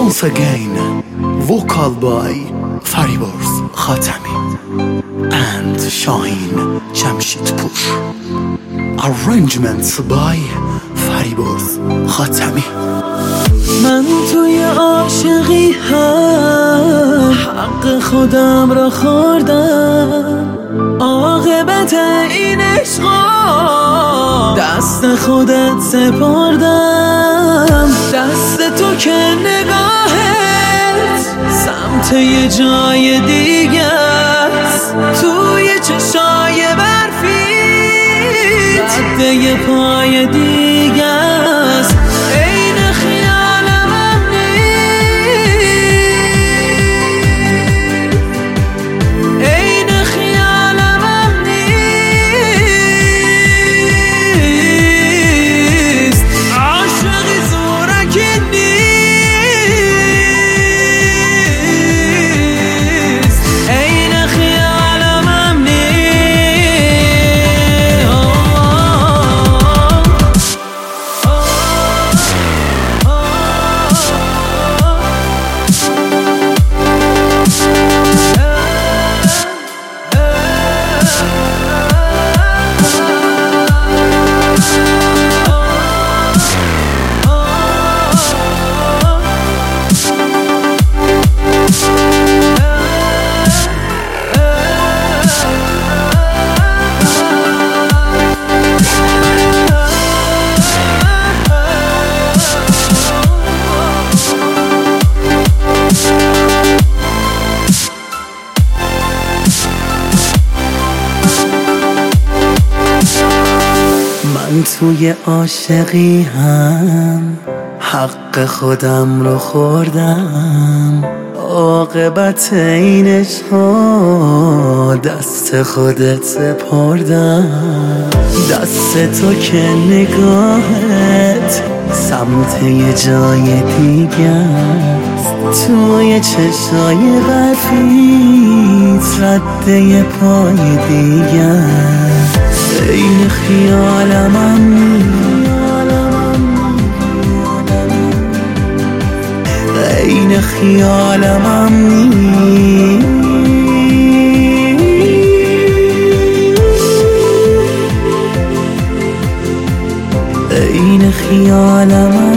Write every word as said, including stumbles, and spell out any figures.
Once again, vocal by Fariborz Khatami and Shaheen Jamshidpur. Arrangements by Fariborz Khatami. من توی عاشقی هم حق خودم را خوردم، عاقبت این عشقا دست خودت سپردم. دست تو که نگاهت سمت یه جای دیگه است، توی چشای برفی رد یه پای دیگه است. من توی عاشقی هم حق خودم رو خوردم، عاقبت این عشقا دست خودت سپردم. دست تو که نگاهت سمت یه جای دیگه است، توی چشای برفیت رد یه پای دیگه است. این خیالم هم این خیالم هم این خیالم